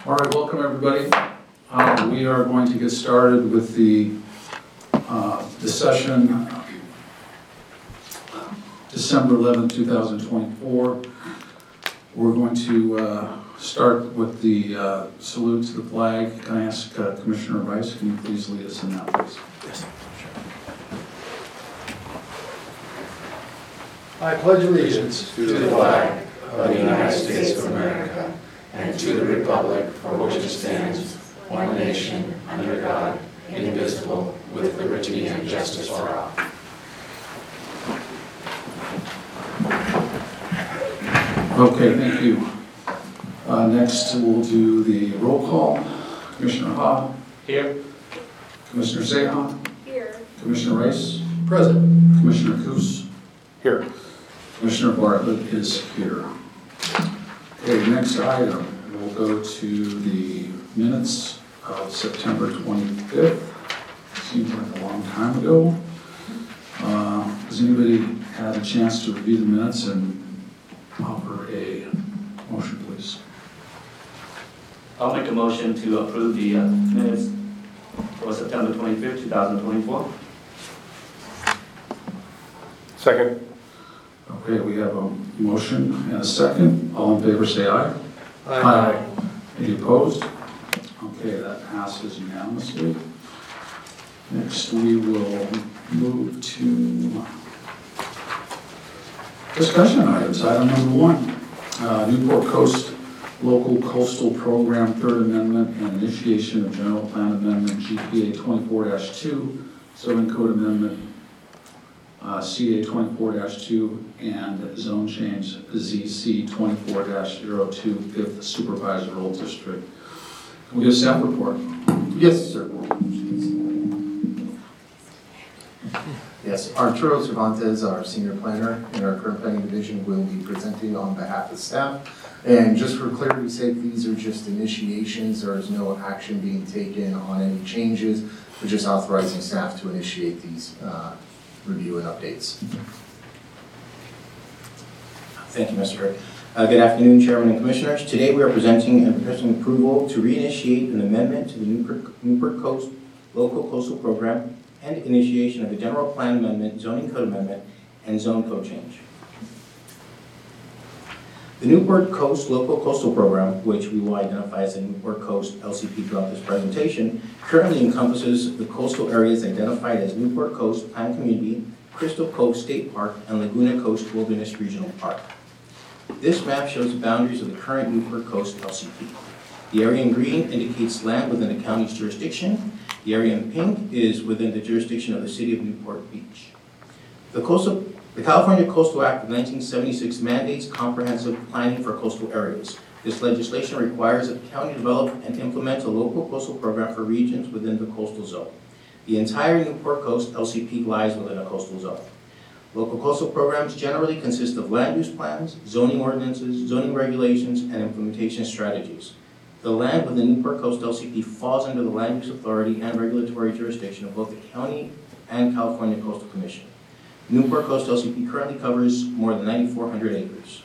All right, welcome everybody. We are going to get started with the session, December 11, 2024. We're going to start with the salute to the flag. Can I ask Commissioner Rice, can you please lead us in that, please? Yes. I pledge allegiance to the flag of the United States of America and to the republic for which it stands, one nation, under God, indivisible, with liberty and justice for all. Okay, thank you. Next, we'll do the roll call. Commissioner Ha. Here. Commissioner Seha. Here. Commissioner Rice. present. Commissioner Coos. Here. Commissioner Bartlett is here. Okay, next item, we'll go to the minutes of September 25th. Seems like a long time ago. Has anybody had a chance to review the minutes and offer a motion, please? I'll make a motion to approve the minutes for September 25th, 2024. Second. Okay, we have a motion and a second. All in favor say aye. Aye. Any opposed? Okay, that passes unanimously. Next, we will move to discussion items. Item number 1, Newport Coast Local Coastal Program, Third Amendment and Initiation of General Plan Amendment GPA 24-2, Zoning Code Amendment CA 24-2, and Zone Change ZC 24-02, 5th Supervisory District. Can we get a staff report? Yes, sir. Yes, Arturo Cervantes, our senior planner in our current planning division, will be presenting on behalf of staff. And just for clarity's sake, these are just initiations. There is no action being taken on any changes. We're just authorizing staff to initiate these review and updates. Thank you, Mr. Hurd. Good afternoon, Chairman and Commissioners. Today we are presenting and requesting approval to reinitiate an amendment to the Newport Coast Local Coastal Program and initiation of a General Plan Amendment, Zoning Code Amendment, and Zone Code Change. The Newport Coast Local Coastal Program, which we will identify as the Newport Coast LCP throughout this presentation, currently encompasses the coastal areas identified as Newport Coast Planned Community, Crystal Cove State Park, and Laguna Coast Wilderness Regional Park. This map shows the boundaries of the current Newport Coast LCP. The area in green indicates land within the county's jurisdiction. The area in pink is within the jurisdiction of the city of Newport Beach. The California Coastal Act of 1976 mandates comprehensive planning for coastal areas. This legislation requires that the county develop and implement a local coastal program for regions within the coastal zone. The entire Newport Coast LCP lies within a coastal zone. Local coastal programs generally consist of land use plans, zoning ordinances, zoning regulations, and implementation strategies. The land within Newport Coast LCP falls under the land use authority and regulatory jurisdiction of both the county and California Coastal Commission. Newport Coast LCP currently covers more than 9,400 acres.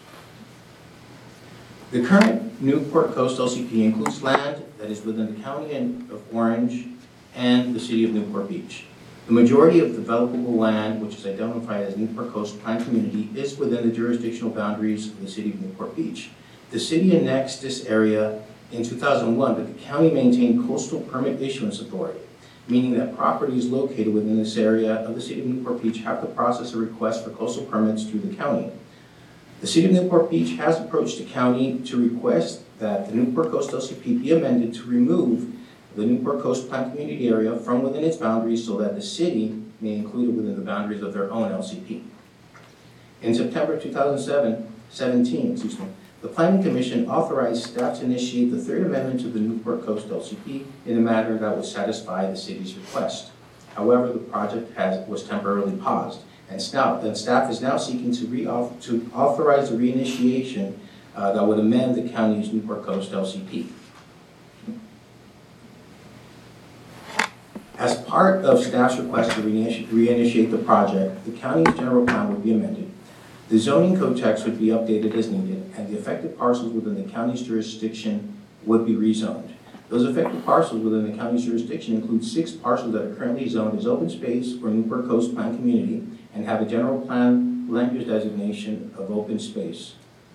The current Newport Coast LCP includes land that is within the county of Orange and the city of Newport Beach. The majority of developable land, which is identified as Newport Coast Planned Community, is within the jurisdictional boundaries of the city of Newport Beach. The city annexed this area in 2001, but the county maintained coastal permit issuance authority, meaning that properties located within this area of the city of Newport Beach have to process a request for coastal permits through the county. The city of Newport Beach has approached the county to request that the Newport Coast LCP be amended to remove the Newport Coast Planned Community area from within its boundaries so that the city may include it within the boundaries of their own LCP. In September 2017, the Planning Commission authorized staff to initiate the Third Amendment to the Newport Coast LCP in a manner that would satisfy the city's request. However, the project was temporarily paused, and staff is now seeking to authorize the reinitiation that would amend the county's Newport Coast LCP. As part of staff's request to reinitiate the project, the county's general plan would be amended. The zoning code text would be updated as needed, and the affected parcels within the county's jurisdiction would be rezoned. Those affected parcels within the county's jurisdiction include 6 parcels that are currently zoned as open space or Newport Coast Plan Community and have a general plan land use designation of open space.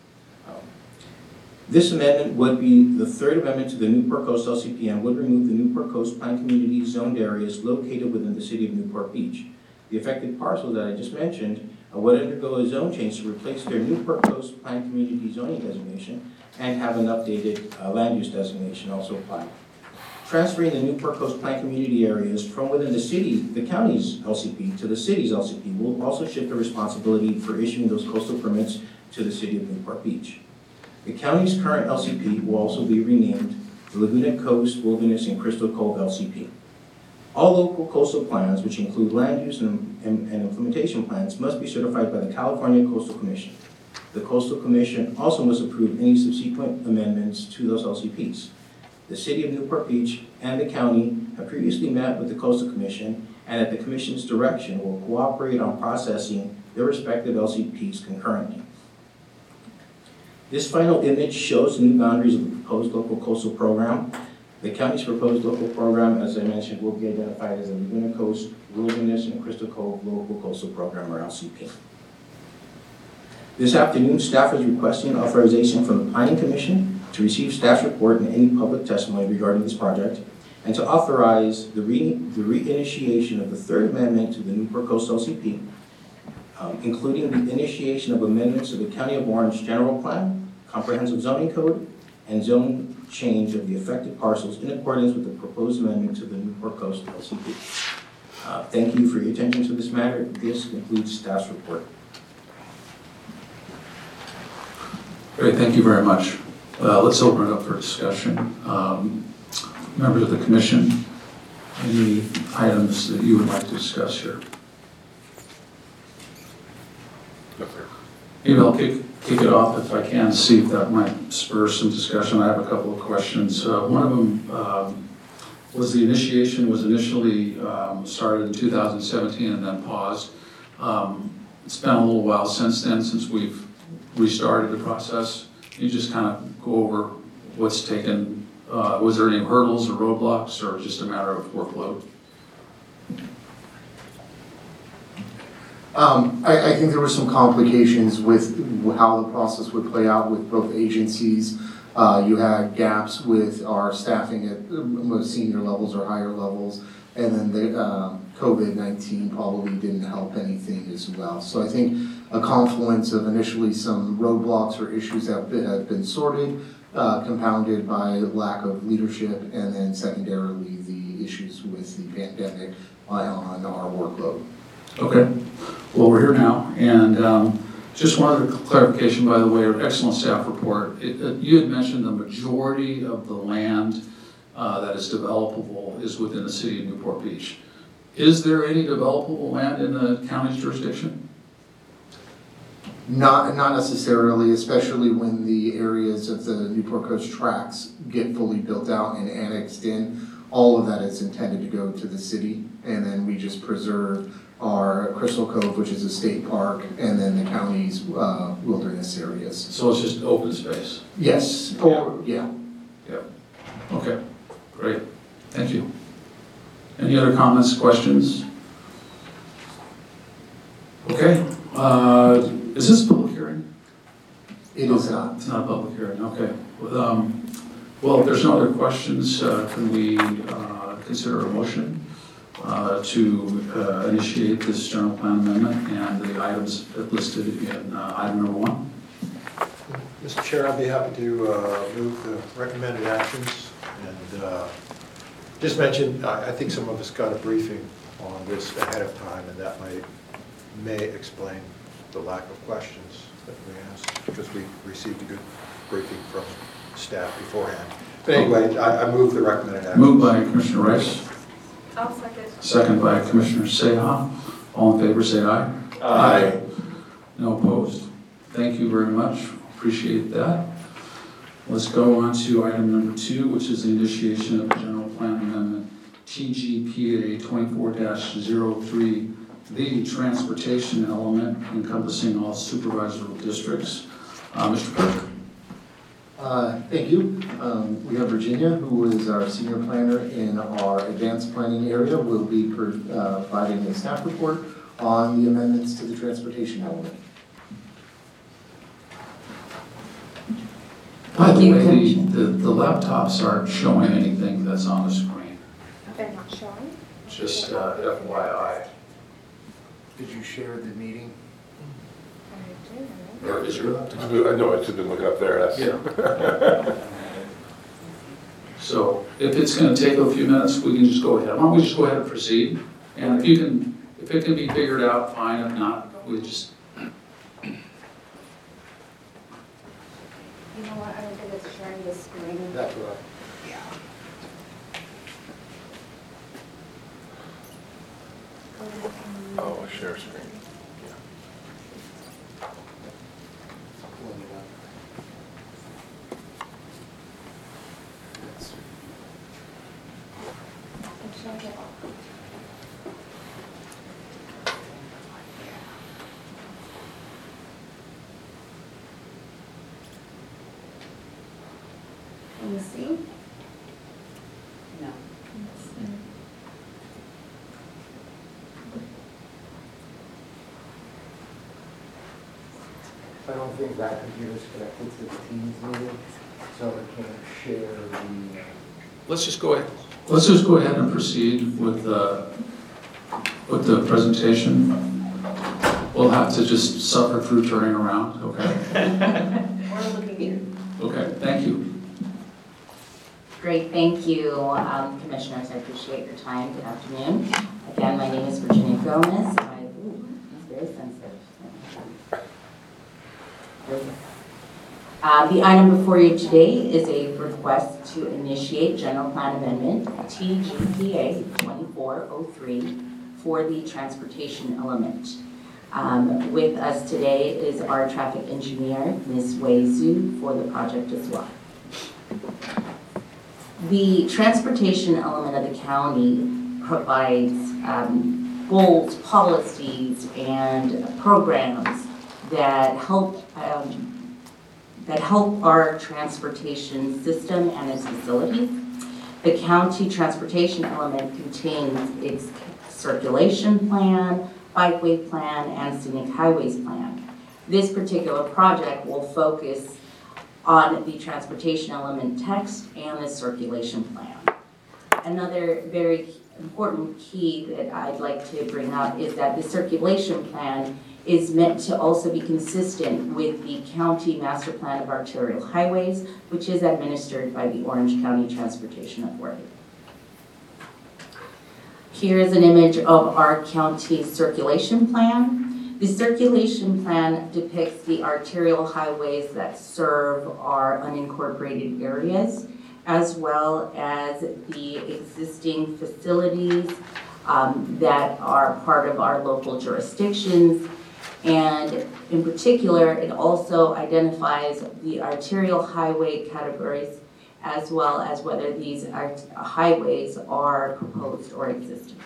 This amendment would be the third amendment to the Newport Coast LCP and would remove the Newport Coast Plan Community zoned areas located within the city of Newport Beach. The affected parcels that I just mentioned would undergo a zone change to replace their Newport Coast Plan Community zoning designation and have an updated land use designation also applied. Transferring the Newport Coast Plan Community areas from within the county's LCP to the city's LCP will also shift the responsibility for issuing those coastal permits to the city of Newport Beach. The county's current LCP will also be renamed the Laguna Coast Wilderness and Crystal Cove LCP. All local coastal plans, which include land use and implementation plans, must be certified by the California Coastal Commission. The Coastal Commission also must approve any subsequent amendments to those LCPs. The City of Newport Beach and the county have previously met with the Coastal Commission and at the Commission's direction will cooperate on processing their respective LCPs concurrently. This final image shows the new boundaries of the proposed local coastal program. The county's proposed local program, as I mentioned, will be identified as the Laguna Coast Wilderness and Crystal Cove Local Coastal Program, or LCP. This afternoon, staff is requesting authorization from the Planning Commission to receive staff's report and any public testimony regarding this project, and to authorize the reinitiation of the third amendment to the Newport Coast LCP, including the initiation of amendments to the County of Orange General Plan, Comprehensive Zoning Code, and zone change of the affected parcels in accordance with the proposed amendment to the Newport Coast LCP. Thank you for your attention to this matter. This concludes staff's report. Great, thank you very much. Let's open it up for discussion. Members of the commission, any items that you would like to discuss here? Maybe I'll kick it off if I can, see if that might spur some discussion. I have a couple of questions. One of them was the initiation was initially started in 2017 and then paused. It's been a little while since then, since we've restarted the process. Can you just kind of go over what's taken, was there any hurdles or roadblocks or just a matter of workload? I think there were some complications with how the process would play out with both agencies. You had gaps with our staffing at most senior levels or higher levels, and then the COVID-19 probably didn't help anything as well. So I think a confluence of initially some roadblocks or issues that have been sorted, compounded by lack of leadership, and then secondarily the issues with the pandemic on our workload. Okay, well, we're here now, and just one other clarification, by the way, excellent staff report. You had mentioned the majority of the land that is developable is within the city of Newport Beach. Is there any developable land in the county's jurisdiction? Not necessarily, especially when the areas of the Newport Coast tracts get fully built out and annexed in. All of that is intended to go to the city, and then we just preserve our Crystal Cove, which is a state park, and then the county's wilderness areas. So it's just open space? Yes, yeah. Okay, great, thank you. Any other comments, questions? Okay, is this a public hearing? It is not. It's not a public hearing, okay. Well, if there's no other questions, can we consider a motion to initiate this general plan amendment and the items listed in item number 1? Mr. Chair, I'd be happy to move the recommended actions and just mention, I think some of us got a briefing on this ahead of time, and that may explain the lack of questions that we asked, because we received a good briefing from staff beforehand. But anyway, I move the recommended actions. Moved by Commissioner Rice. I'll second. Second by Commissioner Seha. All in favor, say aye. Aye. No opposed. Thank you very much. Appreciate that. Let's go on to item number 2, which is the initiation of the general plan amendment TGPA 24-03, the transportation element encompassing all supervisory districts. Mr. Kirk. Thank you. We have Virginia, who is our senior planner in our advanced planning area, will be providing a staff report on the amendments to the transportation element. By the way, the laptops aren't showing anything that's on the screen, They're not showing? just FYI. Did you share the meeting? I do. Or is your laptop? I know, I should have been looking up there. Yeah. So if it's gonna take a few minutes, we can just go ahead. Why don't we just go ahead and proceed? And if it can be figured out, fine. If not, we just, You know what, I don't think it's sharing the screen. That's right. Oh, share screen. I'm showing it all. Can you see? No. I don't think that computer's connected to the Teams meeting, so it can't share the. let's just go ahead and proceed with the presentation. We'll have to just suffer through turning around, okay? We're looking here. Okay, thank you. Great, thank you, Commissioners. I appreciate your time. Good afternoon. Again, my name is Virginia Gomez. It's very sensitive. The item before you today is a request to initiate General Plan Amendment TGPA 2403 for the transportation element. With us today is our traffic engineer, Ms. Wei Zhu, for the project as well. The transportation element of the county provides goals, policies, and programs that help our transportation system and its facilities. The county transportation element contains its circulation plan, bikeway plan, and scenic highways plan. This particular project will focus on the transportation element text and the circulation plan. Another very important key that I'd like to bring up is that the circulation plan is meant to also be consistent with the County Master Plan of Arterial Highways, which is administered by the Orange County Transportation Authority. Here is an image of our county circulation plan. The circulation plan depicts the arterial highways that serve our unincorporated areas, as well as the existing facilities that are part of our local jurisdictions. And in particular, it also identifies the arterial highway categories, as well as whether these highways are proposed or existing.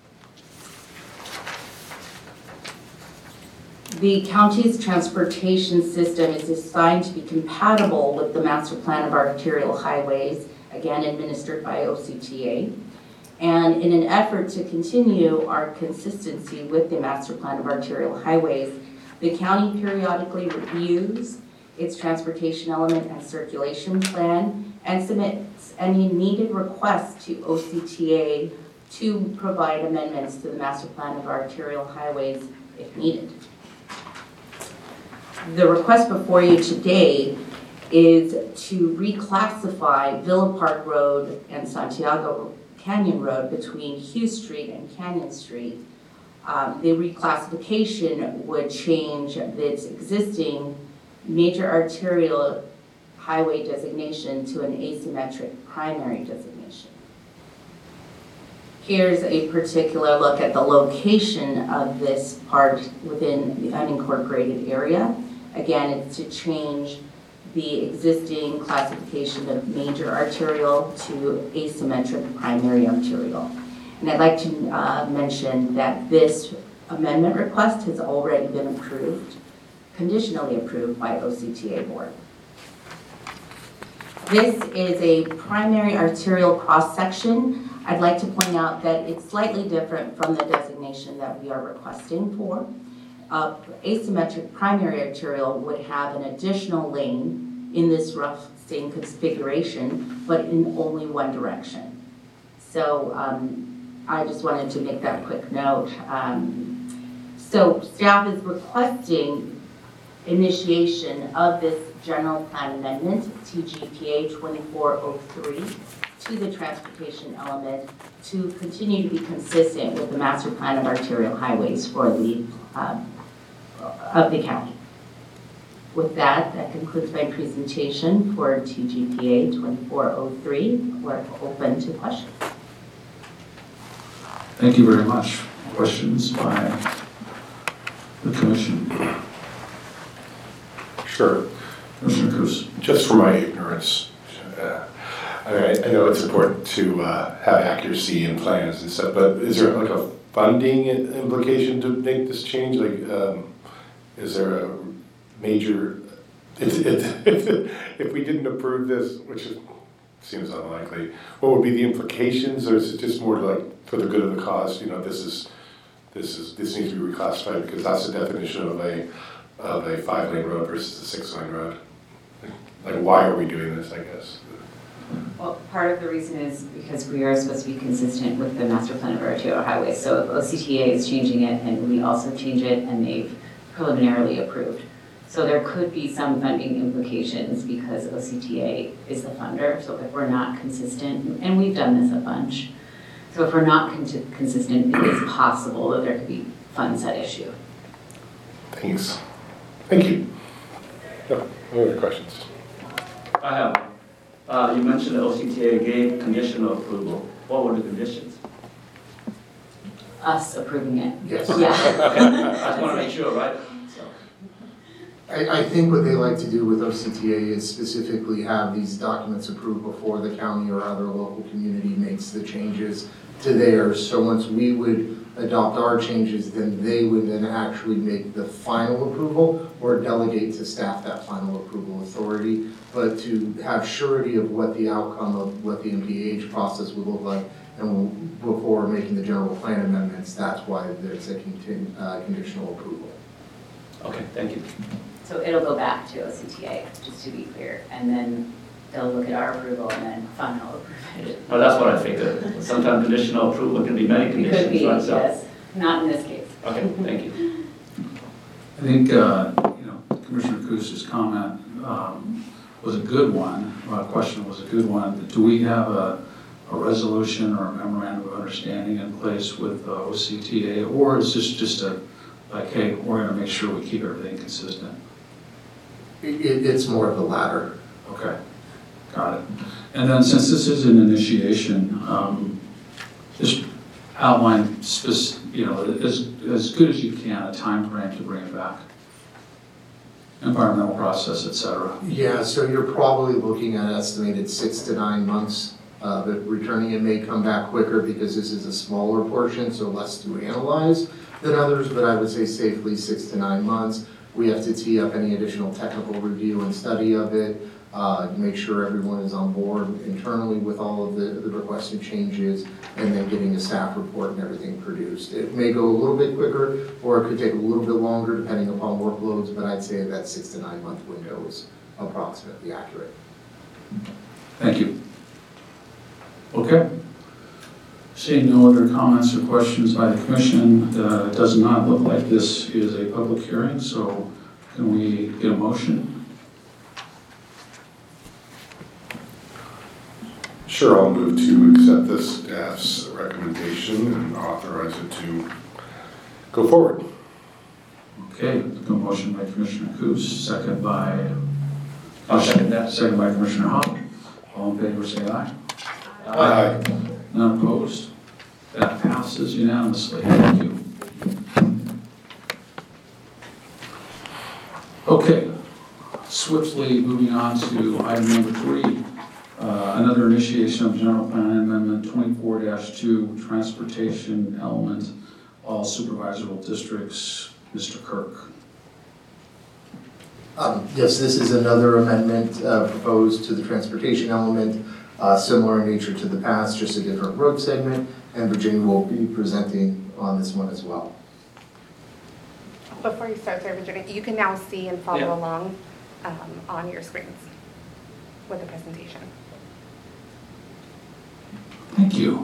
The county's transportation system is designed to be compatible with the Master Plan of Arterial Highways, again administered by OCTA. And in an effort to continue our consistency with the Master Plan of Arterial Highways, the county periodically reviews its transportation element and circulation plan and submits any needed requests to OCTA to provide amendments to the Master Plan of Arterial Highways if needed. The request before you today is to reclassify Villa Park Road and Santiago Canyon Road between Hughes Street and Canyon Street. The reclassification would change its existing major arterial highway designation to an asymmetric primary designation. Here's a particular look at the location of this part within the unincorporated area. Again, it's to change the existing classification of major arterial to asymmetric primary arterial. And I'd like to mention that this amendment request has already been approved, conditionally approved by OCTA board. This is a primary arterial cross-section. I'd like to point out that it's slightly different from the designation that we are requesting for. Asymmetric primary arterial would have an additional lane in this rough same configuration, but in only one direction. So I just wanted to make that quick note. So staff is requesting initiation of this general plan amendment, TGPA 2403, to the transportation element to continue to be consistent with the master plan of arterial highways for the of the county. With that, that concludes my presentation for TGPA 2403. We're open to questions. Thank you very much. Questions by the commission? Sure. Commissioner Cruz. Just for my ignorance, I know it's important to have accuracy in plans and stuff, but is there like a funding implication to make this change? Like, is there a major, if we didn't approve this, which seems unlikely, what would be the implications, or is it just more like for the good of the cause? You know, this needs to be reclassified because that's the definition of a 5-lane road versus a 6-lane road. Like, why are we doing this, I guess? Well, part of the reason is because we are supposed to be consistent with the master plan of arterial highways. So if OCTA is changing it and we also change it and they've preliminarily approved. So there could be some funding implications because OCTA is the funder. So if we're not consistent, and we've done this a bunch, so if we're not consistent, it is possible that there could be funds at issue. Thanks. Thank you. No other questions? I have. You mentioned the OCTA gave conditional approval. What were the conditions? Us approving it. Yes. Yeah. I just want to make sure, right? So. I think what they like to do with OCTA is specifically have these documents approved before the county or other local community makes the changes to theirs. So once we would adopt our changes, then they would then actually make the final approval or delegate to staff that final approval authority. But to have surety of what the outcome of what the MPH process would look like and before making the general plan amendments, that's why there's a conditional approval. Okay, thank you. So it'll go back to OCTA, just to be clear, and then they'll look at our approval and then final approval. Well, that's what I figured. Sometimes conditional approval can be many It conditions, could be, right? So- yes, not in this case. Okay, thank you. I think, Commissioner Cruz's comment was a good one. Question was a good one. Do we have a resolution or a memorandum of understanding in place with OCTA, or is this just like, hey, we're going to make sure we keep everything consistent? It's more of the latter. Okay, got it. And then since this is an initiation, just outline, as good as you can, a time frame to bring it back. Environmental process, et cetera. Yeah, so you're probably looking at estimated 6 to 9 months. But returning it may come back quicker because this is a smaller portion, so less to analyze than others, but I would say safely 6 to 9 months. We have to tee up any additional technical review and study of it, make sure everyone is on board internally with all of the requested changes, and then getting a staff report and everything produced. It may go a little bit quicker, or it could take a little bit longer depending upon workloads, but I'd say that 6 to 9 month window is approximately accurate. Thank you. Okay. Seeing no other comments or questions by the commission, it does not look like this is a public hearing, so can we get a motion? Sure, I'll move to accept this staff's recommendation and authorize it to go forward. Okay, a motion by Commissioner Coos, second by... I'll second that. Second by Commissioner Hall. All in favor, say aye. Aye. None opposed? That passes unanimously. Thank you. Okay, swiftly moving on to item number 3, another initiation of General Plan Amendment 24-2, Transportation Element, all supervisory districts. Mr. Kirk. Yes, this is another amendment proposed to the transportation element, similar in nature to the past, just a different road segment, and Virginia will be presenting on this one as well. Before you start, Sarah Virginia, you can now see and follow Yeah. along on your screens with the presentation. Thank you.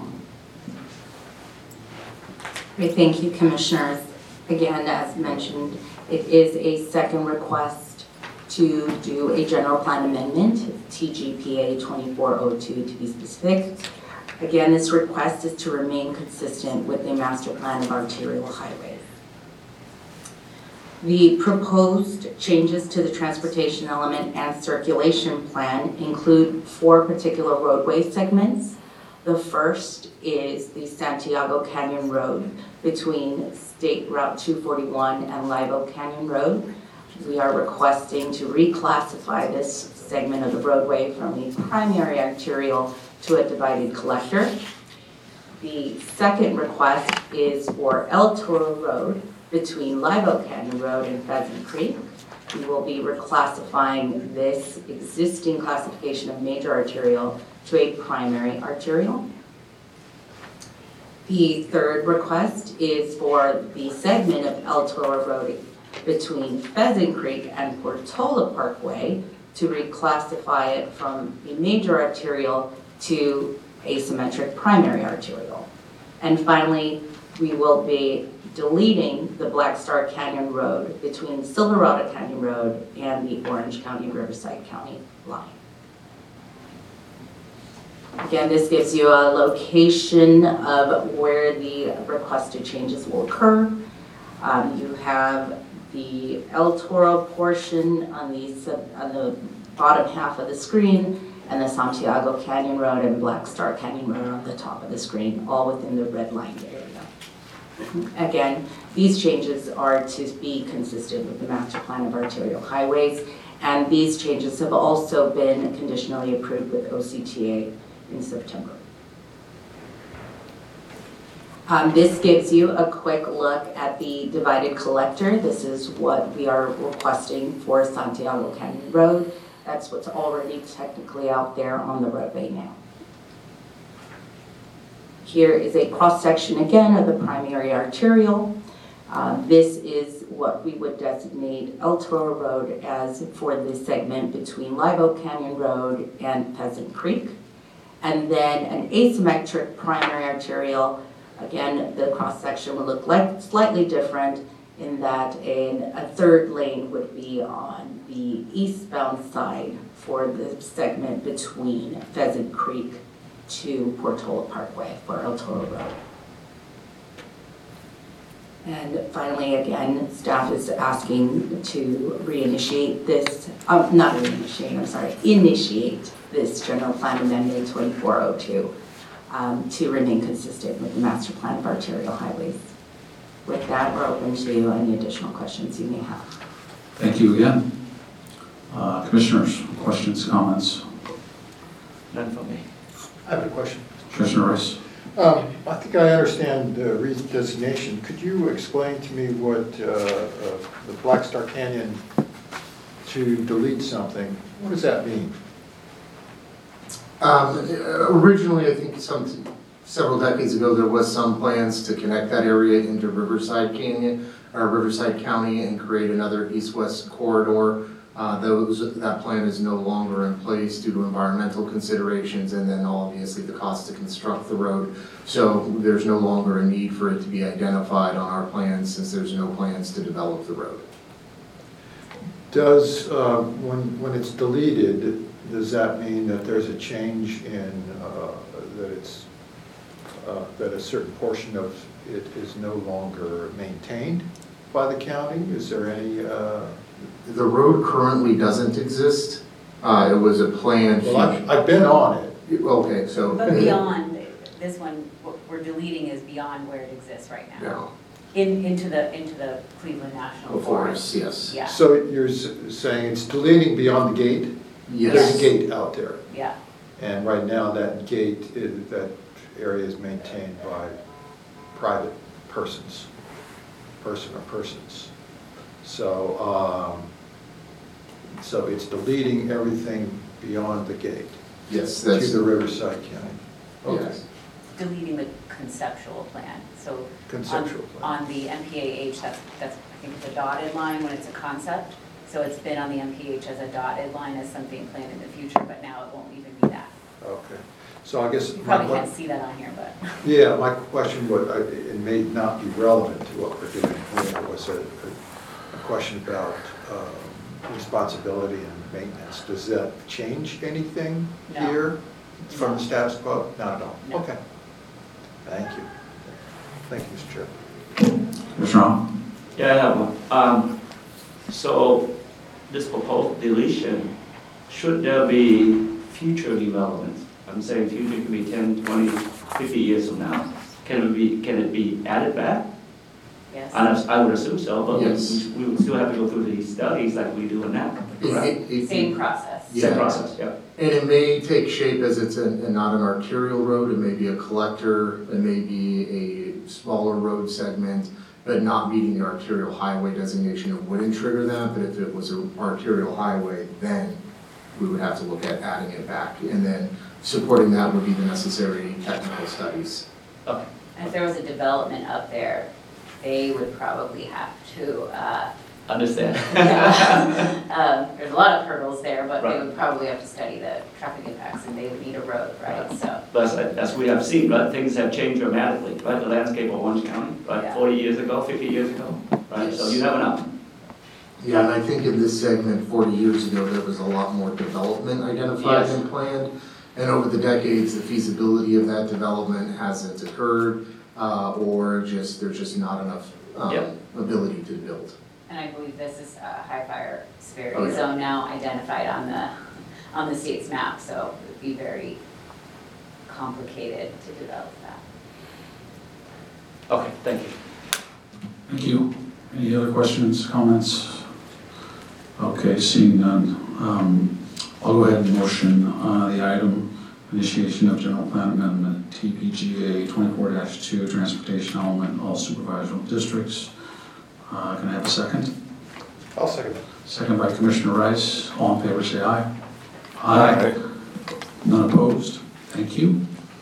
Great, thank you, Commissioners. Again, as mentioned, it is a second request to do a general plan amendment, TGPA 2402 to be specific. Again, this request is to remain consistent with the master plan of arterial highways. The proposed changes to the transportation element and circulation plan include 4 particular roadway segments. The first is the Santiago Canyon Road between State Route 241 and Live Oak Canyon Road. We are requesting to reclassify this segment of the roadway from the primary arterial to a divided collector. The second request is for El Toro Road between Live Oak Canyon Road and Pheasant Creek. We will be reclassifying this existing classification of major arterial to a primary arterial. The third request is for the segment of El Toro Road between Pheasant Creek and Portola Parkway to reclassify it from a major arterial to asymmetric primary arterial. And finally, we will be deleting the Black Star Canyon Road between Silverado Canyon Road and the Orange County Riverside County line. Again, this gives you a location of where the requested changes will occur. You have the El Toro portion on the bottom half of the screen, and the Santiago Canyon Road and Black Star Canyon Road on the top of the screen, all within the red-lined area. Again, these changes are to be consistent with the master plan of arterial highways, and these changes have also been conditionally approved with OCTA in September. This gives you a quick look at the divided collector. This is what we are requesting for Santiago Canyon Road. That's what's already technically out there on the roadway now. Here is a cross-section again of the primary arterial. This is what we would designate El Toro Road as for this segment between Live Oak Canyon Road and Pheasant Creek. And then an asymmetric primary arterial. Again, the cross-section would look like slightly different in that a third lane would be on the eastbound side for the segment between Pheasant Creek to Portola Parkway for El Toro Road. And finally, again, staff is asking to reinitiate this, initiate this general plan amendment 2402 to remain consistent with the master plan of arterial highways. With that, we're open to any additional questions you may have. Thank you again. Commissioners, questions, comments? None from me. I have a question. Commissioner Rice. I think I understand the redesignation. Could you explain to me what the Black Star Canyon to delete something, what does that mean? Originally, I think several decades ago, there was some plans to connect that area into Riverside Canyon, or Riverside County, and create another east-west corridor. That plan is no longer in place due to environmental considerations and then obviously the cost to construct the road. So there's no longer a need for it to be identified on our plans since there's no plans to develop the road. Does, when it's deleted, does that mean that there's a change in, that a certain portion of it is no longer maintained by the county? Is there any... The road currently doesn't exist. It was a plan. Well, I've been on it. Okay, so. But beyond, this one, what we're deleting is beyond where it exists right now. Yeah. Into the Cleveland National Forest, yes. Yeah. So you're saying it's deleting beyond the gate? Yes. There's a gate out there. Yeah. And right now that gate, that area is maintained by private persons, person or persons. So So it's deleting everything beyond the gate Yes, to that's, the Riverside County. Okay. yes. Deleting the conceptual plan, so. Conceptual plan. On the MPAH, that's, I think it's a dotted line when it's a concept. So it's been on the MPH as a dotted line as something planned in the future, but now it won't even be that. Okay. So I guess. You probably can't see that on here, but. Yeah, my question was, it may not be relevant to what we're doing here, it was a question about responsibility and maintenance. Does that change anything No. here from the status quo? Not at all? No. Okay. Thank you. Thank you, Mr. Chair. Commissioner Arnold? Yeah, I have one. So this proposed deletion, should there be future developments? I'm saying future could be 10, 20, 50 years from now. Can it be added back? Yes. I would assume so, but Yes. we would still have to go through these studies like we do now. Correct? Same process. Same Yeah. process, yeah. And it may take shape as it's not an arterial road, it may be a collector, it may be a smaller road segment, but not meeting the arterial highway designation, it wouldn't trigger that, but if it was an arterial highway, then we would have to look at adding it back. And then supporting that would be the necessary technical studies. Okay. And if there was a development up there, they would probably have to, Understand. there's a lot of hurdles there, but they Right. would probably have to study the traffic impacts and they would need a road, right? So, But as we have seen, but things have changed dramatically, right? The landscape of Orange County, right? Yeah. 40 years ago, 50 years ago, right? So you never know. Yeah, and I think in this segment, 40 years ago, there was a lot more development identified Yes. and planned. And over the decades, the feasibility of that development hasn't occurred, or there's just not enough Yep. ability to build. and I believe this is a high fire Oh, severity yeah. zone now identified on the state's map, so it would be very complicated to develop that. Okay, thank you. Thank you. Any other questions, comments? Okay, seeing none. I'll go ahead and motion the item, initiation of general plan amendment, TPGA 24-2, transportation element, all supervisory districts. Can I have a second? I'll second that. Second by Commissioner Rice. All in favor, say aye. Aye. None opposed? Thank you.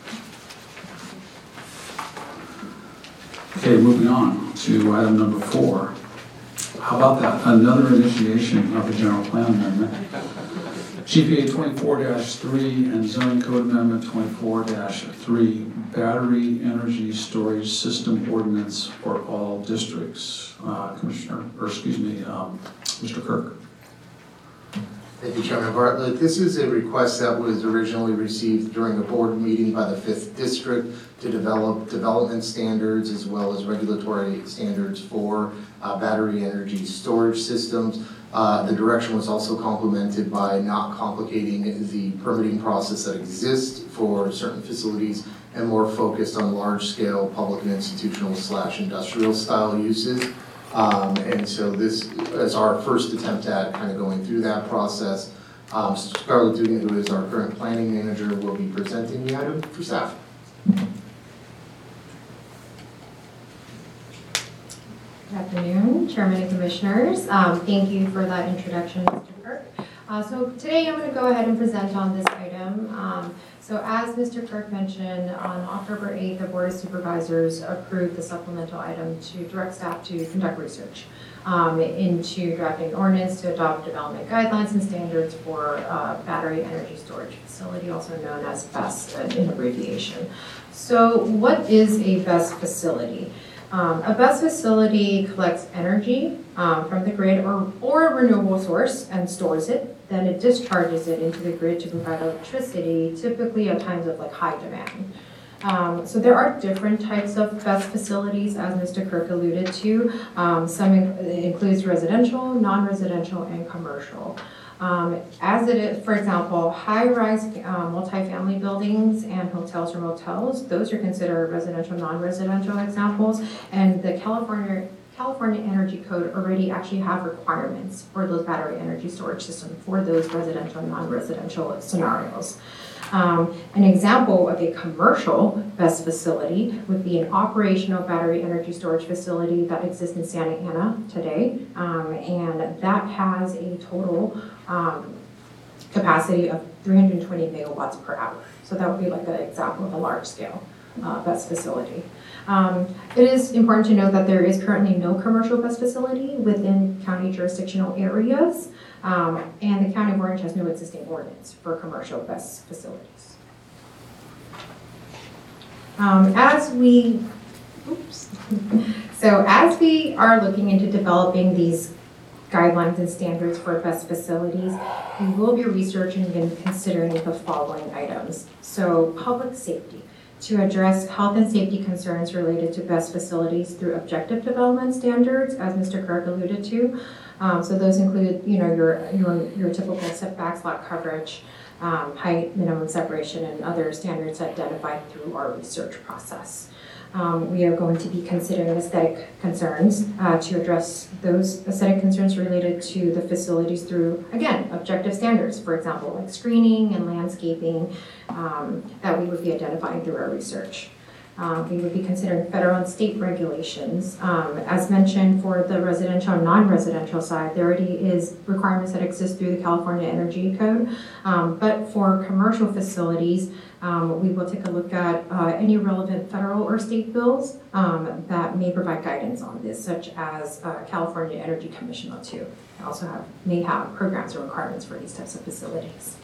Okay, moving on to item number 4. How about that? Another initiation of the general plan amendment. GPA 24-3 and zoning code amendment 24-3, battery energy storage system ordinance for all districts. Mr. Kirk. Thank you, Chairman Bartlett. This is a request that was originally received during a board meeting by the 5th District to develop development standards as well as regulatory standards for battery energy storage systems. The direction was also complemented by not complicating the permitting process that exists for certain facilities and more focused on large-scale public and institutional/industrial style uses. And so this is our first attempt at kind of going through that process. Scarlett Dugan, who is our current planning manager, will be presenting the item for staff. Good afternoon, Chairman and Commissioners. Thank you for that introduction, Mr. Kirk. So today I'm going to go ahead and present on this item. So as Mr. Kirk mentioned, on October 8th, the Board of Supervisors approved the supplemental item to direct staff to conduct research into drafting ordinance to adopt development guidelines and standards for battery energy storage facility, also known as BESS in abbreviation. So what is a BESS facility? A BESS facility collects energy from the grid or a renewable source and stores it. Then it discharges it into the grid to provide electricity, typically at times of like high demand. So there are different types of BESS facilities, as Mr. Kirk alluded to. Some includes residential, non-residential, and commercial. As it is, for example, high-rise multifamily buildings and hotels or motels, those are considered residential, non-residential examples. And the California Energy Code already actually have requirements for those battery energy storage systems for those residential and non-residential scenarios. An example of a commercial BESS facility would be an operational battery energy storage facility that exists in Santa Ana today, and that has a total capacity of 320 megawatts per hour. So that would be like an example of a large-scale BESS facility. It is important to note that there is currently no commercial BESS facility within county jurisdictional areas, and the County of Orange has no existing ordinance for commercial BESS facilities. As we are looking into developing these guidelines and standards for BESS facilities, we will be researching and considering the following items. So public safety, to address health and safety concerns related to BESS facilities through objective development standards, as Mr. Kirk alluded to. So those include, your typical setbacks, lot coverage, height, minimum separation, and other standards identified through our research process. We are going to be considering aesthetic concerns to address those aesthetic concerns related to the facilities through, again, objective standards, for example, like screening and landscaping that we would be identifying through our research. We would be considering federal and state regulations. As mentioned, for the residential and non-residential side, there already is requirements that exist through the California Energy Code. But for commercial facilities, we will take a look at any relevant federal or state bills that may provide guidance on this, such as California Energy Commission Law 2. They also may have programs or requirements for these types of facilities.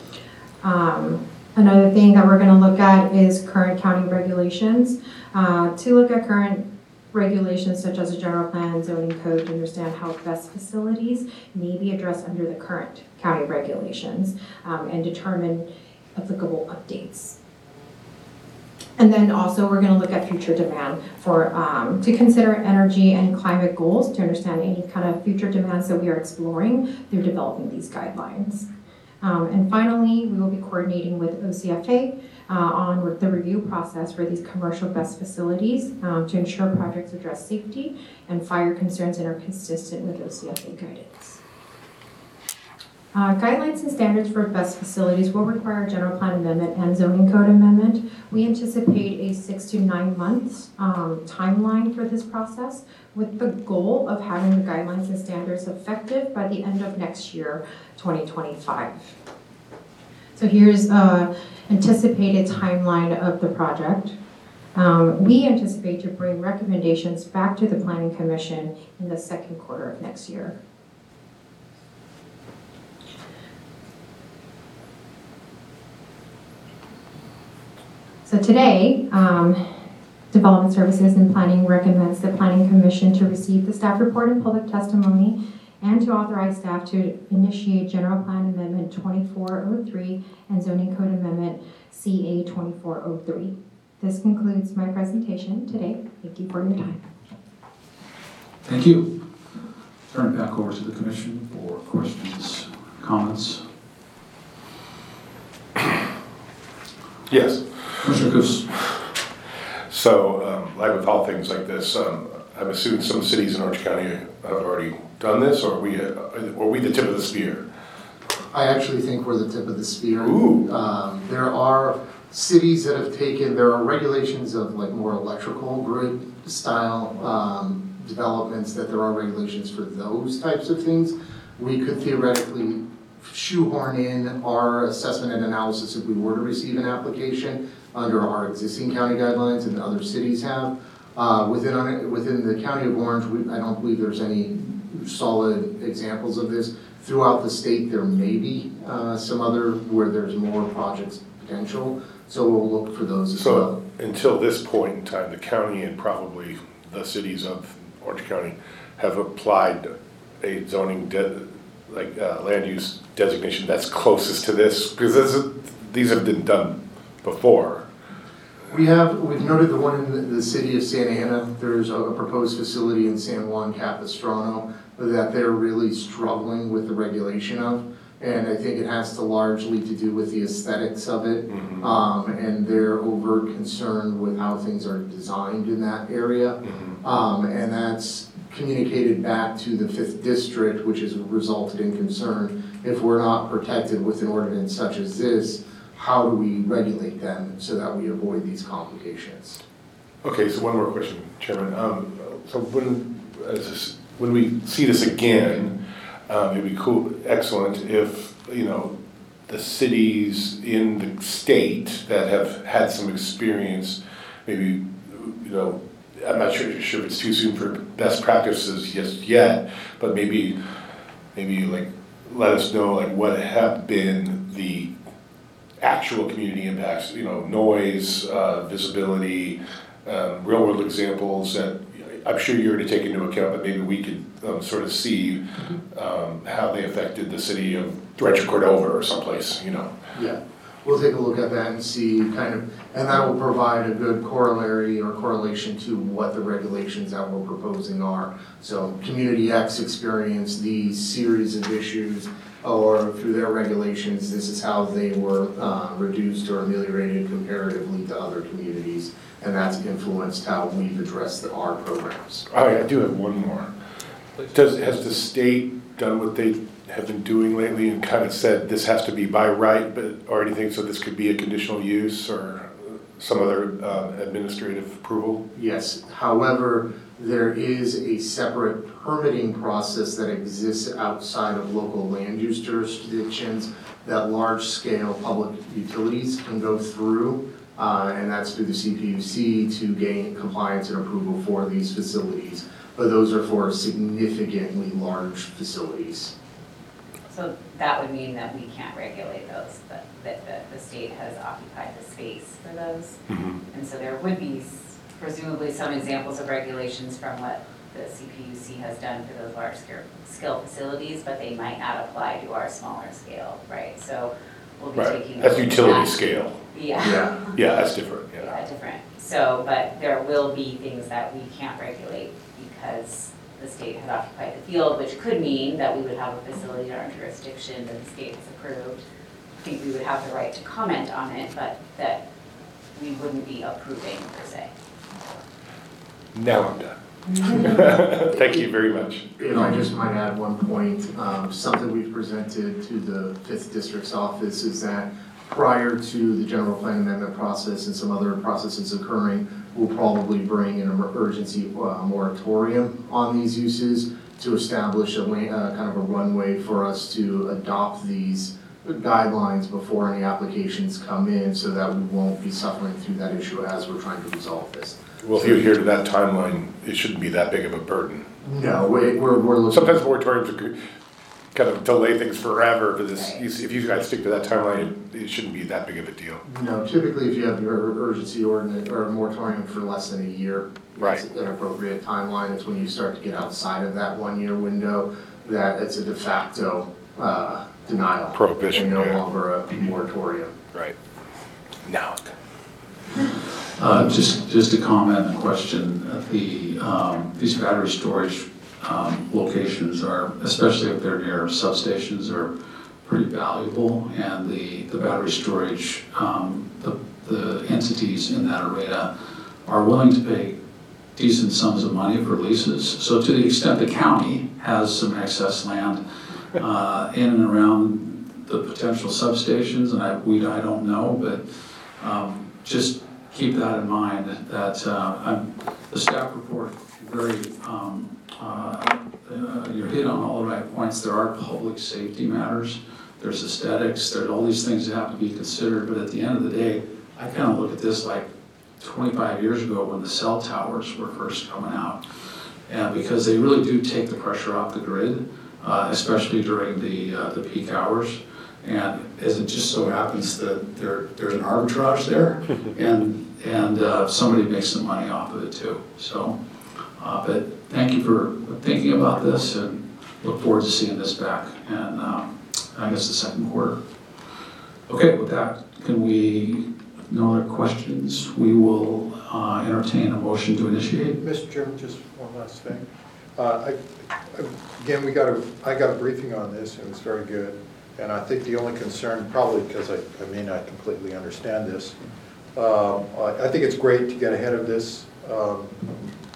Another thing that we're going to look at is current county regulations. To look at current regulations such as the general plan, zoning code, to understand how BESS facilities may be addressed under the current county regulations and determine applicable updates. And then also we're going to look at future demand for to consider energy and climate goals to understand any kind of future demands that we are exploring through developing these guidelines. And finally, we will be coordinating with OCFA on the review process for these commercial BESS facilities to ensure projects address safety and fire concerns and are consistent with OCFA guidance. Guidelines and standards for BESS facilities will require a general plan amendment and zoning code amendment. We anticipate a 6 to 9 months timeline for this process, with the goal of having the guidelines and standards effective by the end of next year, 2025. So here's an anticipated timeline of the project. We anticipate to bring recommendations back to the Planning Commission in the second quarter of next year. So today, Development Services and Planning recommends the Planning Commission to receive the staff report and public testimony and to authorize staff to initiate General Plan Amendment 2403 and Zoning Code Amendment CA 2403. This concludes my presentation today. Thank you for your time. Thank you. Turn it back over to the Commission for questions, comments. Yes. Commissioner Coos. So, like with all things like this, I'm assuming some cities in Orange County have already done this, or are we the tip of the spear? I actually think we're the tip of the spear. Ooh. There are cities that have there are regulations of like more electrical grid style developments that there are regulations for those types of things. We could theoretically shoehorn in our assessment and analysis if we were to receive an application under our existing county guidelines and other cities have. Within the County of Orange, I don't believe there's any solid examples of this. Throughout the state, there may be some other where there's more projects potential, so we'll look for those as well. Until this point in time, the county and probably the cities of Orange County have applied a zoning land use designation that's closest to this, because these have been done before. We've noted the one in the city of Santa Ana. There's a proposed facility in San Juan Capistrano that they're really struggling with the regulation of, and I think it has to largely to do with the aesthetics of it, and their overt concern with how things are designed in that area, and that's communicated back to the 5th District, which has resulted in concern. If we're not protected with an ordinance such as this, how do we regulate them so that we avoid these complications? Okay, so one more question, Chairman. So when we see this again, it'd be cool, excellent if, the cities in the state that have had some experience, maybe, I'm not sure if it's too soon for best practices just yet, but maybe like let us know like what have been the actual community impacts, noise, visibility, real world examples that I'm sure you're to take into account, but maybe we could sort of see how they affected the city of Rancho Cordova or someplace, Yeah, we'll take a look at that and see and that will provide a good corollary or correlation to what the regulations that we're proposing are. So Community X experienced these series of issues, or through their regulations, this is how they were reduced or ameliorated comparatively to other communities. And that's influenced how we've addressed our programs. I do have one more. Has the state done what they have been doing lately and kind of said this has to be by right, or anything, so this could be a conditional use or some other administrative approval? Yes, however, there is a separate permitting process that exists outside of local land use jurisdictions that large-scale public utilities can go through. And that's through the CPUC to gain compliance and approval for these facilities. But those are for significantly large facilities. So that would mean that we can't regulate those, that the state has occupied the space for those. Mm-hmm. And so there would be presumably some examples of regulations from what the CPUC has done for those large scale facilities, but they might not apply to our smaller scale, right? So we'll be taking. That's utility scale. Yeah. Yeah, that's different. Yeah, different. So, but there will be things that we can't regulate because the state has occupied the field, which could mean that we would have a facility in our jurisdiction that the state has approved. I think we would have the right to comment on it, but that we wouldn't be approving per se. Now I'm done. Thank you very much. If I just might add one point, something we've presented to the 5th District's office is that prior to the general plan amendment process and some other processes occurring, we'll probably bring an emergency moratorium on these uses to establish a kind of a runway for us to adopt these guidelines before any applications come in so that we won't be suffering through that issue as we're trying to resolve this. Well, if you adhere to that timeline, it shouldn't be that big of a burden. No, we're looking. Sometimes moratoriums kind of delay things forever for this. If you guys stick to that timeline, it shouldn't be that big of a deal. No, typically if you have your urgency ordinance or moratorium for less than a year, right, it's an appropriate timeline. It's when you start to get outside of that 1 year window that it's a de facto denial. Prohibition, and no longer a moratorium. Right. Now. Just a comment and a question. These battery storage locations are, especially if they're near substations, are pretty valuable, and the battery storage, the entities in that arena are willing to pay decent sums of money for leases. So to the extent the county has some excess land in and around the potential substations, and I don't know, but just keep that in mind, that the staff report very, you're hit on all the right points. There are public safety matters, there's aesthetics, there's all these things that have to be considered, but at the end of the day, I kind of look at this like 25 years ago when the cell towers were first coming out, and because they really do take the pressure off the grid, especially during the peak hours. And as it just so happens that there's an arbitrage there, and somebody makes some money off of it too. So, but thank you for thinking about this, and look forward to seeing this back, and I guess the second quarter. Okay, with that, no other questions? We will entertain a motion to initiate. Mr. Chairman, just one last thing. Again, I got a briefing on this, and it was very good. And I think the only concern, probably because I may not completely understand this, I think it's great to get ahead of this.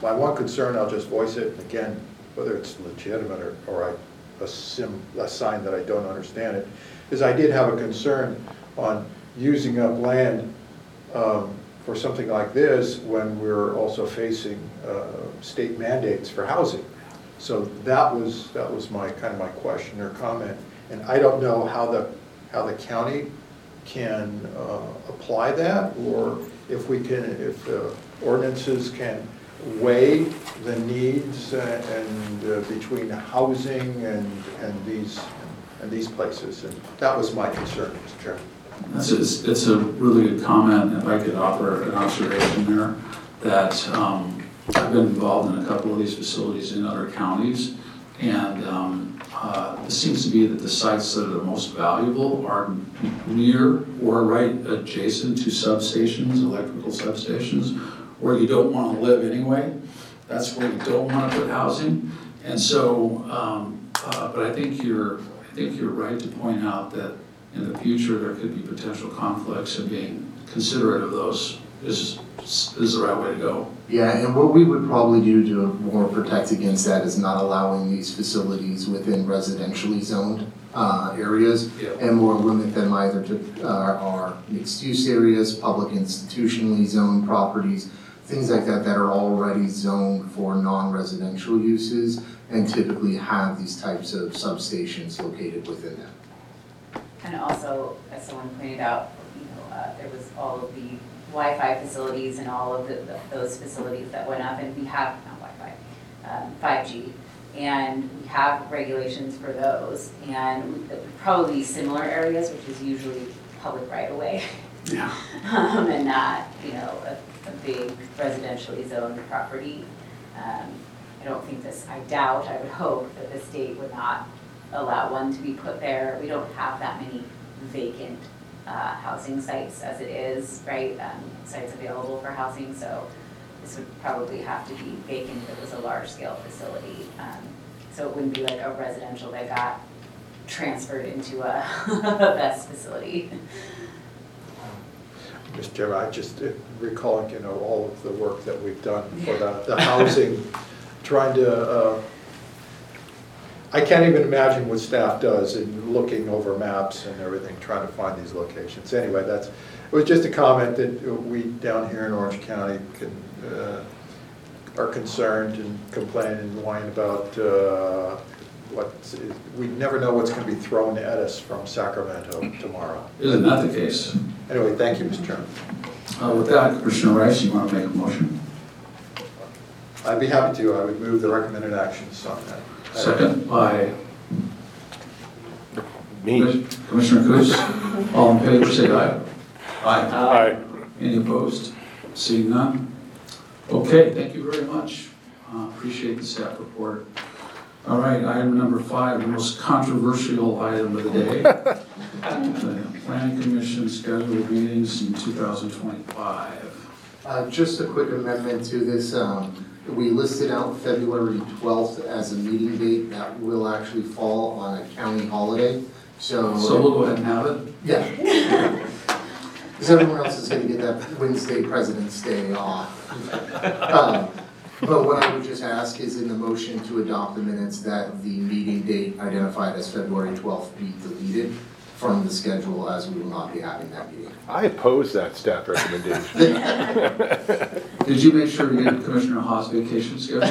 My one concern, I'll just voice it, again, whether it's legitimate or a sign that I don't understand it, is I did have a concern on using up land for something like this when we're also facing state mandates for housing. So that was my kind of my question or comment, and I don't know how the county can apply that, or if the ordinances can weigh the needs and between housing and these places, and that was my concern, Mr. Chairman. It's a really good comment. If I could offer an observation there, that I've been involved in a couple of these facilities in other counties, and it seems to be that the sites that are the most valuable are near or right adjacent to substations, electrical substations, where you don't want to live anyway. That's where you don't want to put housing. And so, but I think you're right to point out that in the future there could be potential conflicts, and being considerate of those is the right way to go. Yeah, and what we would probably do to more protect against that is not allowing these facilities within residentially zoned areas, and more limit them either to our mixed-use areas, public institutionally zoned properties, things like that that are already zoned for non-residential uses and typically have these types of substations located within them. And also, as someone pointed out, there was all of the Wi-Fi facilities and all of those facilities that went up, and we have, not Wi-Fi, 5G, and we have regulations for those, and probably similar areas, which is usually public right-of-way. Yeah. And not, a big residentially zoned property. I don't think I would hope that the state would not allow one to be put there. We don't have that many vacant housing sites as it is, right? Sites available for housing, so this would probably have to be vacant if it was a large-scale facility. So it wouldn't be like a residential that got transferred into a VEST facility. Mr. Chairman, I just recalling, all of the work that we've done for the housing, trying to, I can't even imagine what staff does in looking over maps and everything, trying to find these locations. Anyway, it was just a comment that we down here in Orange County are concerned and complaining and whine about we never know what's going to be thrown at us from Sacramento tomorrow. Isn't that the case? Anyway, thank you, Mr. Chairman. With that, Commissioner Rice, you want to make a motion? I'd be happy to. I would move the recommended actions on that. Second by Me. Commissioner Coos. All in favor, say aye. Aye. Aye. Any opposed? Seeing none? Okay, thank you very much. Appreciate the staff report. All right, item number 5, the most controversial item of the day. The Planning Commission scheduled meetings in 2025. Just a quick amendment to this. We listed out February 12th as a meeting date. That will actually fall on a county holiday. So we'll go ahead and have it? Yeah. Because everyone else is going to get that Wednesday President's Day off. But what I would just ask is in the motion to adopt the minutes that the meeting date identified as February 12th be deleted from the schedule, as we will not be having that meeting. I oppose that staff recommendation. Did you make sure you get Commissioner Haas' vacation schedule?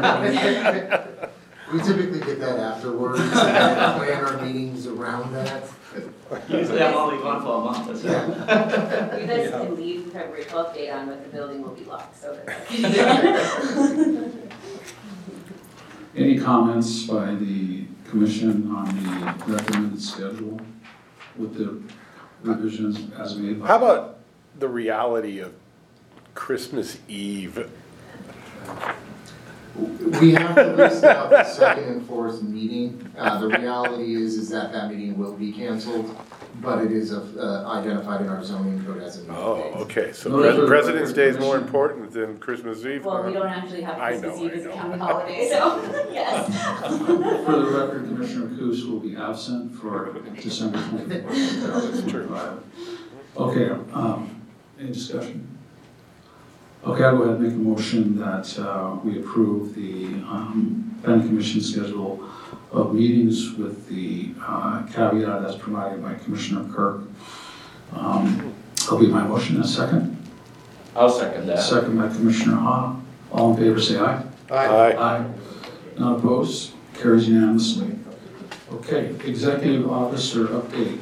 We typically get that afterwards and plan our meetings around that. Usually I'm only gone for a month or so. Yeah. You guys can leave February 12th date on, but the building will be locked, so that. Any comments by the commission on the recommended schedule with the revisions as made? How about the reality of Christmas Eve? We have to list out the second and fourth meeting. The reality is that meeting will be canceled, but it is identified in our zoning code as a meeting date. Okay, so President's Day is more important than Christmas Eve? Well, we don't actually have Christmas Eve as a county holiday, so, yes. For the record, Commissioner Coos will be absent for December 24th, 2025. Okay, any discussion? Okay, I'll go ahead and make a motion that we approve the planning commission schedule of meetings with the caveat as provided by Commissioner Kirk. That'll be my motion. A second? I'll second that. Second by Commissioner Ha. All in favor, say aye. Aye. Not opposed? Carries unanimously. Okay, executive officer update.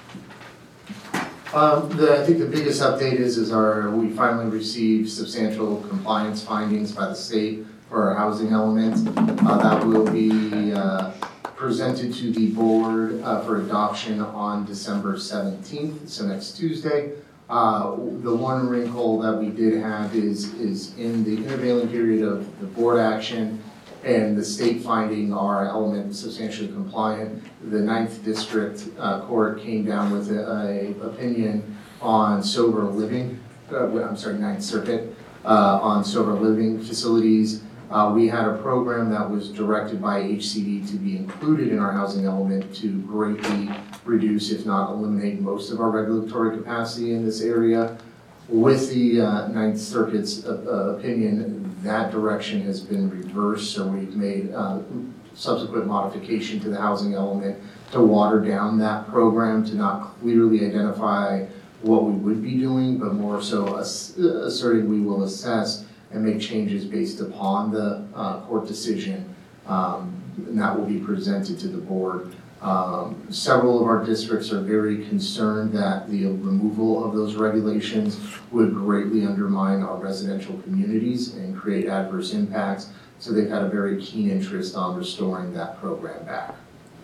I think the biggest update is we finally received substantial compliance findings by the state for our housing element. That will be presented to the board for adoption on December 17th, so next Tuesday. The one wrinkle that we did have is in the intervening period of the board action and the state finding our element substantially compliant. The 9th District Court came down with a opinion on sober living, 9th Circuit, on sober living facilities. We had a program that was directed by HCD to be included in our housing element to greatly reduce, if not eliminate, most of our regulatory capacity in this area. With the 9th Circuit's opinion, that direction has been reversed, so we've made subsequent modification to the housing element to water down that program, to not clearly identify what we would be doing, but more so asserting we will assess and make changes based upon the court decision, and that will be presented to the board. Several of our districts are very concerned that the removal of those regulations would greatly undermine our residential communities and create adverse impacts, so they've had a very keen interest on restoring that program back.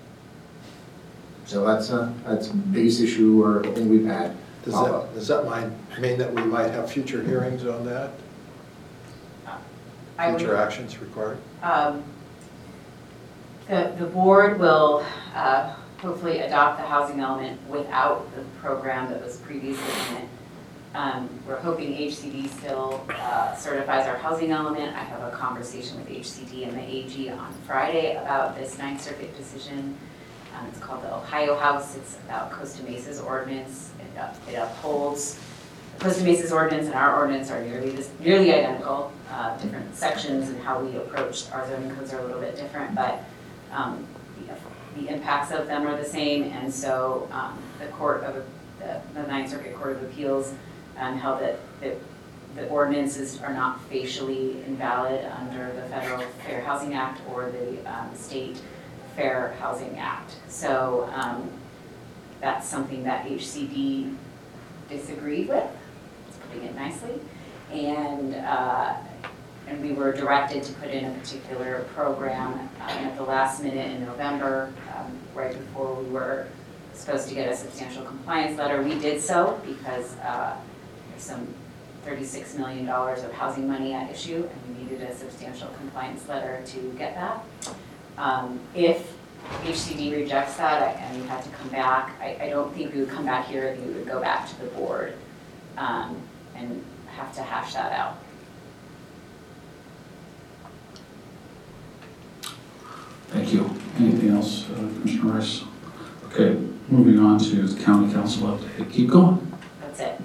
So that's the biggest issue or thing we've had. Does that mean that we might have future hearings on that? Future actions required? The board will hopefully adopt the housing element without the program that was previously in it. We're hoping HCD still certifies our housing element. I have a conversation with HCD and the AG on Friday about this 9th Circuit decision. It's called the Ohio House. It's about Costa Mesa's ordinance. It upholds the Costa Mesa's ordinance and our ordinance are nearly identical. Different sections and how we approach our zoning codes are a little bit different, but the impacts of them are the same. And so the 9th Circuit Court of Appeals held that the ordinances are not facially invalid under the Federal Fair Housing Act or the State Fair Housing Act. So that's something that HCD disagreed with, putting it nicely, and we were directed to put in a particular program at the last minute in November, right before we were supposed to get a substantial compliance letter. We did so because there's some $36 million of housing money at issue, and we needed a substantial compliance letter to get that. If HCD rejects that and we had to come back, I don't think we would come back here. I think we would go back to the board and have to hash that out. Thank you. Anything else, Commissioner Rice? Okay, moving on to the county council update. Keep going. That's it.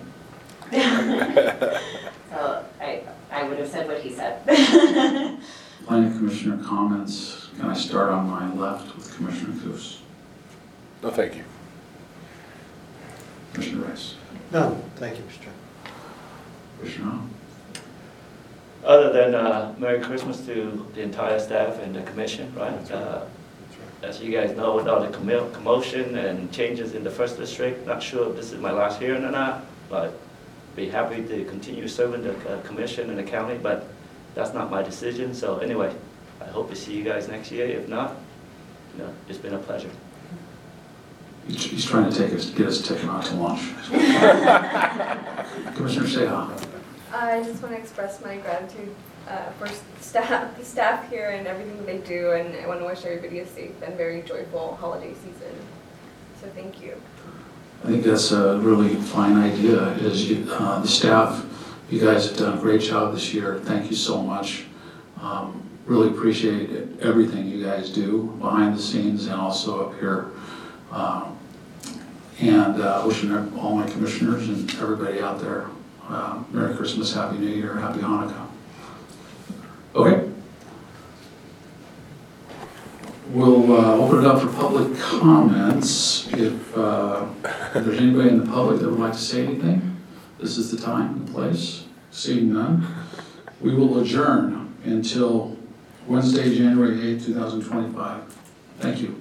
So I would have said what he said. Planning Commissioner comments. Can I start on my left with Commissioner Coos? No, thank you. Commissioner Rice? No, thank you, Mr. Chairman. Commissioner Hahn? Other than Merry Christmas to the entire staff and the commission, right? As you guys know, with all the commotion and changes in the 1st District, not sure if this is my last hearing or not, but be happy to continue serving the commission and the county, but that's not my decision. So anyway, I hope to see you guys next year. If not, it's been a pleasure. He's trying to get us taken out to lunch. Commissioner Seha. I just want to express my gratitude for the staff here and everything that they do, and I want to wish everybody a safe and very joyful holiday season. So thank you. I think that's a really fine idea. The staff, you guys have done a great job this year. Thank you so much. Really appreciate everything you guys do behind the scenes and also up here. Wishing all my commissioners and everybody out there Merry Christmas, Happy New Year, Happy Hanukkah. Okay. We'll open it up for public comments. If there's anybody in the public that would like to say anything, this is the time and place. Seeing none, we will adjourn until Wednesday, January 8th, 2025. Thank you.